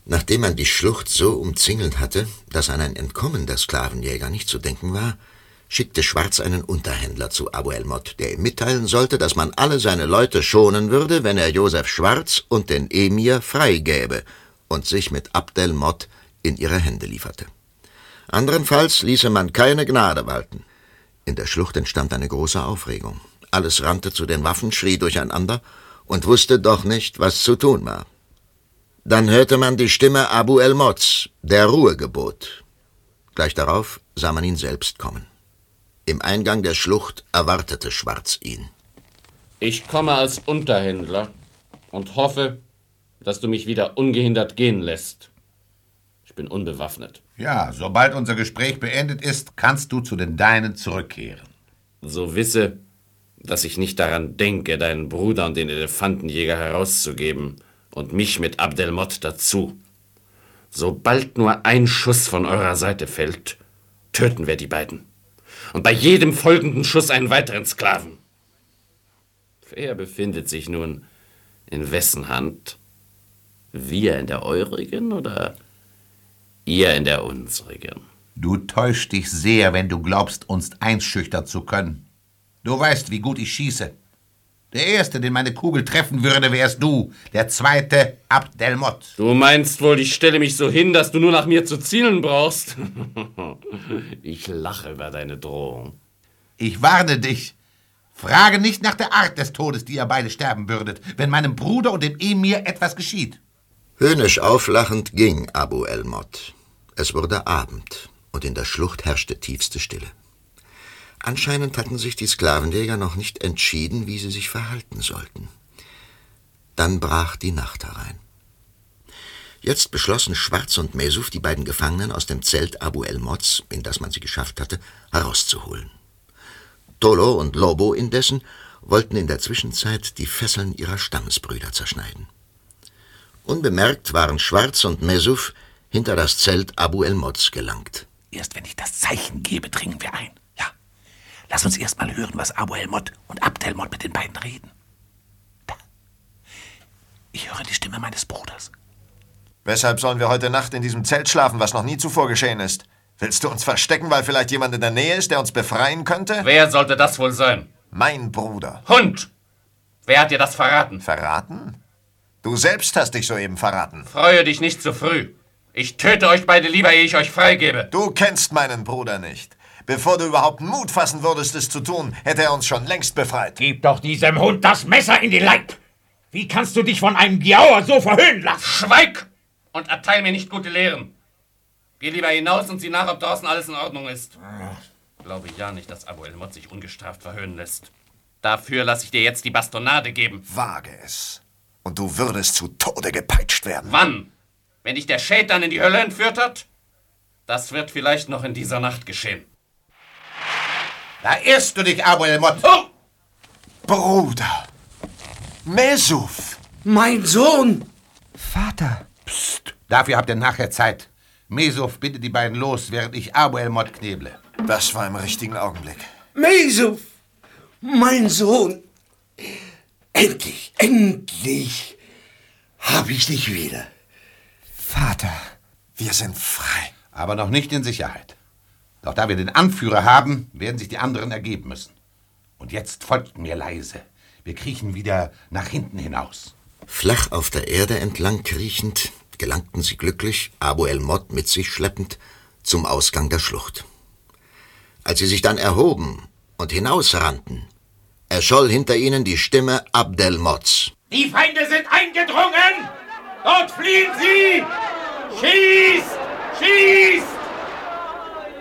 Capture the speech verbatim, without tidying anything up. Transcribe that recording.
Nachdem man die Schlucht so umzingelt hatte, dass an ein Entkommen der Sklavenjäger nicht zu denken war, schickte Schwarz einen Unterhändler zu Abu el-Mott, der ihm mitteilen sollte, dass man alle seine Leute schonen würde, wenn er Josef Schwarz und den Emir freigäbe und sich mit Abd el-Mott in ihre Hände lieferte. Andernfalls ließe man keine Gnade walten. In der Schlucht entstand eine große Aufregung. Alles rannte zu den Waffen, schrie durcheinander und wusste doch nicht, was zu tun war. Dann hörte man die Stimme Abu el-Motts, der Ruhe gebot. Gleich darauf sah man ihn selbst kommen. Im Eingang der Schlucht erwartete Schwarz ihn. Ich komme als Unterhändler und hoffe, dass du mich wieder ungehindert gehen lässt. Ich bin unbewaffnet. Ja, sobald unser Gespräch beendet ist, kannst du zu den Deinen zurückkehren. So wisse, dass ich nicht daran denke, deinen Bruder und den Elefantenjäger herauszugeben und mich mit Abd el-Mott dazu. Sobald nur ein Schuss von eurer Seite fällt, töten wir die beiden. Und bei jedem folgenden Schuss einen weiteren Sklaven. Wer befindet sich nun in wessen Hand? Wir in der eurigen oder ihr in der unsrigen? Du täuschst dich sehr, wenn du glaubst, uns einschüchtern zu können. Du weißt, wie gut ich schieße. Der Erste, den meine Kugel treffen würde, wärst du. Der Zweite, Abd el-Mott. Du meinst wohl, ich stelle mich so hin, dass du nur nach mir zu zielen brauchst? Ich lache über deine Drohung. Ich warne dich. Frage nicht nach der Art des Todes, die ihr beide sterben würdet, wenn meinem Bruder und dem Emir etwas geschieht. Höhnisch auflachend ging Abu el-Mott. Es wurde Abend und in der Schlucht herrschte tiefste Stille. Anscheinend hatten sich die Sklavenjäger noch nicht entschieden, wie sie sich verhalten sollten. Dann brach die Nacht herein. Jetzt beschlossen Schwarz und Mesuf, die beiden Gefangenen aus dem Zelt Abu el-Motts, in das man sie geschafft hatte, herauszuholen. Tolo und Lobo indessen wollten in der Zwischenzeit die Fesseln ihrer Stammesbrüder zerschneiden. Unbemerkt waren Schwarz und Mesuf hinter das Zelt Abu el-Motts gelangt. Erst wenn ich das Zeichen gebe, dringen wir ein. Ja, lass uns erst mal hören, was Abu el-Mott und Abd el-Mott mit den beiden reden. Da. Ich höre die Stimme meines Bruders. Weshalb sollen wir heute Nacht in diesem Zelt schlafen, was noch nie zuvor geschehen ist? Willst du uns verstecken, weil vielleicht jemand in der Nähe ist, der uns befreien könnte? Wer sollte das wohl sein? Mein Bruder. Hund! Wer hat dir das verraten? Verraten? Du selbst hast dich soeben verraten. Freue dich nicht zu früh. Ich töte euch beide lieber, ehe ich euch freigebe. Du kennst meinen Bruder nicht. Bevor du überhaupt Mut fassen würdest, es zu tun, hätte er uns schon längst befreit. Gib doch diesem Hund das Messer in den Leib! Wie kannst du dich von einem Giauer so verhöhnen lassen? Schweig! Und erteil mir nicht gute Lehren. Geh lieber hinaus und sieh nach, ob draußen alles in Ordnung ist. Ich glaube ja nicht, dass Abu el-Mott sich ungestraft verhöhnen lässt. Dafür lasse ich dir jetzt die Bastonade geben. Wage es. Und du würdest zu Tode gepeitscht werden. Wann? Wenn dich der Schätan in die Hölle entführt hat? Das wird vielleicht noch in dieser Nacht geschehen. Da irrst du dich, Abu el-Mott. Oh! Bruder. Mesuf. Mein Sohn. Vater. Psst. Dafür habt ihr nachher Zeit. Mesuf bindet die beiden los, während ich Abu el-Mott kneble. Das war im richtigen Augenblick. Mesuf. Mein Sohn. Endlich, endlich habe ich dich wieder. Vater. Wir sind frei. Aber noch nicht in Sicherheit. Doch da wir den Anführer haben, werden sich die anderen ergeben müssen. Und jetzt folgt mir leise. Wir kriechen wieder nach hinten hinaus. Flach auf der Erde entlang kriechend, gelangten sie glücklich, Abu el-Mott mit sich schleppend, zum Ausgang der Schlucht. Als sie sich dann erhoben und hinausrannten, erscholl hinter ihnen die Stimme Abd el-Motts. Die Feinde sind eingedrungen! Dort fliehen sie! Schießt! Schießt!